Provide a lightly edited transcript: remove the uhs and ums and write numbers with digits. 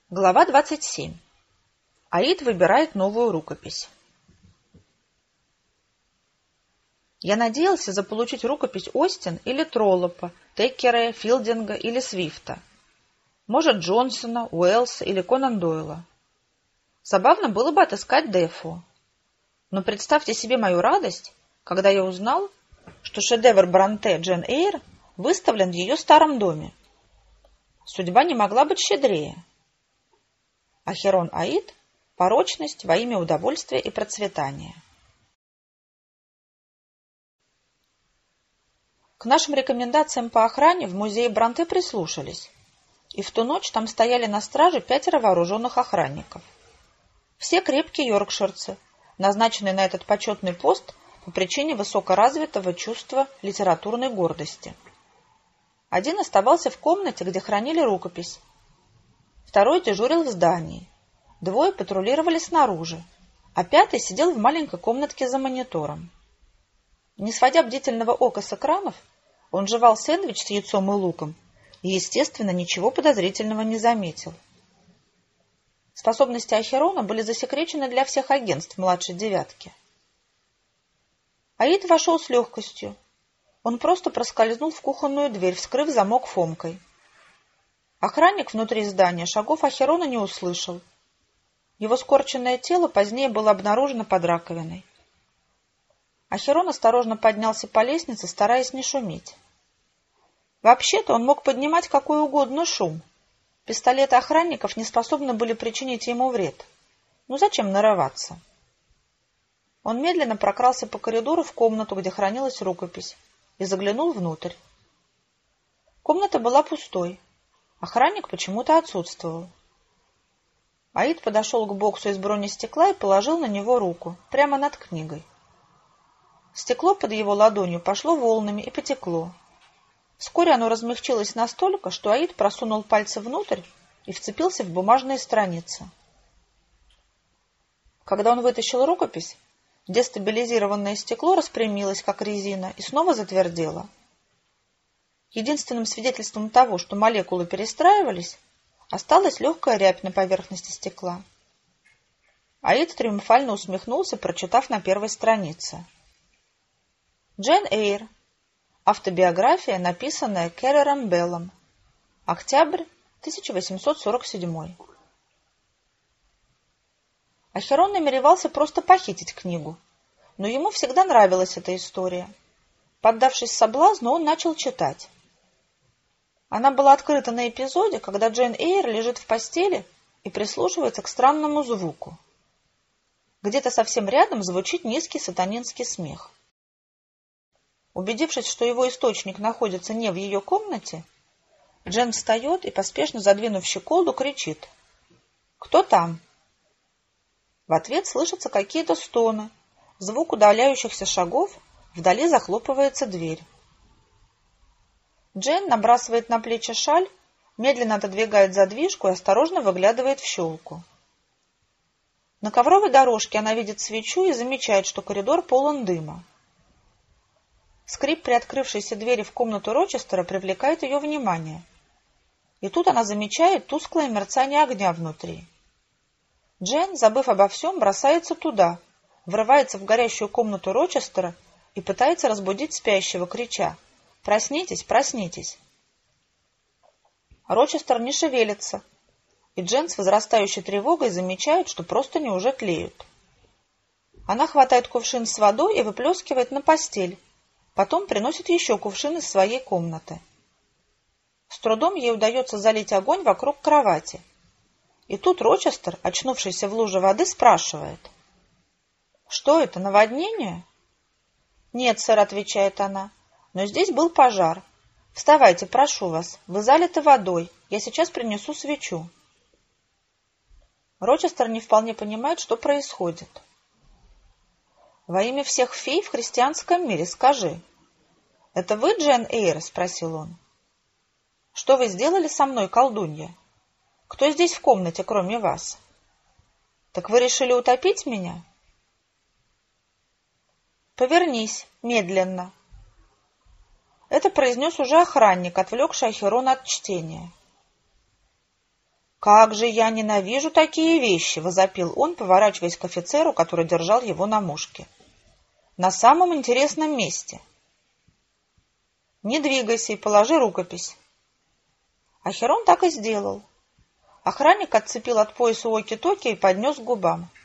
Глава 27. Аид выбирает новую рукопись. Я надеялся заполучить рукопись Остин или Троллопа, Теккерея, Филдинга или Свифта. Может, Джонсона, Уэллса или Конан Дойла. Забавно было бы отыскать Дефо. Но представьте себе мою радость, когда я узнал, что шедевр Бронте Джейн Эйр выставлен в ее старом доме. Судьба не могла быть щедрее. Ахерон Аид – порочность во имя удовольствия и процветания. К нашим рекомендациям по охране в музее Бронте прислушались, и в ту ночь там стояли на страже 5 вооруженных охранников. Все крепкие йоркширцы, назначенные на этот почетный пост по причине высокоразвитого чувства литературной гордости. Один оставался в комнате, где хранили рукопись. Второй дежурил в здании. 2 патрулировали снаружи, а 5 сидел в маленькой комнатке за монитором. Не сводя бдительного ока с экранов, он жевал сэндвич с яйцом и луком и, естественно, ничего подозрительного не заметил. Способности Ахерона были засекречены для всех агентств младшей девятки. Аид вошел с легкостью. Он просто проскользнул в кухонную дверь, вскрыв замок фомкой. Охранник внутри здания шагов Ахерона не услышал. Его скорченное тело позднее было обнаружено под раковиной. Ахерон осторожно поднялся по лестнице, стараясь не шуметь. Вообще-то он мог поднимать какой угодно шум. Пистолеты охранников не способны были причинить ему вред. Ну зачем нарываться? Он медленно прокрался по коридору в комнату, где хранилась рукопись, и заглянул внутрь. Комната была пустой. Охранник почему-то отсутствовал. Аид подошел к боксу из бронестекла и положил на него руку, прямо над книгой. Стекло под его ладонью пошло волнами и потекло. Вскоре оно размягчилось настолько, что Аид просунул пальцы внутрь и вцепился в бумажные страницы. Когда он вытащил рукопись, дестабилизированное стекло распрямилось, как резина, и снова затвердело. Единственным свидетельством того, что молекулы перестраивались, осталась легкая рябь на поверхности стекла. Аид триумфально усмехнулся, прочитав на первой странице. Джейн Эйр. Автобиография, написанная Керрером Беллом. Октябрь 1847. Ахерон намеревался просто похитить книгу, но ему всегда нравилась эта история. Поддавшись соблазну, он начал читать. Она была открыта на эпизоде, когда Джейн Эйр лежит в постели и прислушивается к странному звуку. Где-то совсем рядом звучит низкий сатанинский смех. Убедившись, что его источник находится не в ее комнате, Джен встает и, поспешно задвинув щеколду, кричит: «Кто там?» В ответ слышатся какие-то стоны, звук удаляющихся шагов, вдали захлопывается дверь. Джен набрасывает на плечи шаль, медленно отодвигает задвижку и осторожно выглядывает в щелку. На ковровой дорожке она видит свечу и замечает, что коридор полон дыма. Скрип приоткрывшейся двери в комнату Рочестера привлекает ее внимание. И тут она замечает тусклое мерцание огня внутри. Джен, забыв обо всем, бросается туда, врывается в горящую комнату Рочестера и пытается разбудить спящего, крича: «Проснитесь, проснитесь!». Рочестер не шевелится, и Джен с возрастающей тревогой замечает, что простыни уже тлеют. Она хватает кувшин с водой и выплескивает на постель, потом приносит еще кувшин из своей комнаты. С трудом ей удается залить огонь вокруг кровати. И тут Рочестер, очнувшийся в луже воды, спрашивает: «Что это, наводнение?» «Нет, сэр», — отвечает она, — «но здесь был пожар. Вставайте, прошу вас, вы залиты водой, я сейчас принесу свечу». Рочестер не вполне понимает, что происходит. «Во имя всех фей в христианском мире скажи, это вы, Джейн Эйр?» — спросил он. «Что вы сделали со мной, колдунья? Кто здесь в комнате, кроме вас? Так вы решили утопить меня?» «Повернись, медленно». Это произнес уже охранник, отвлекший Ахерона от чтения. «Как же я ненавижу такие вещи!» — возопил он, поворачиваясь к офицеру, который держал его на мушке. «На самом интересном месте. Не двигайся и положи рукопись». Ахерон так и сделал. Охранник отцепил от пояса уоки-токи и поднес к губам.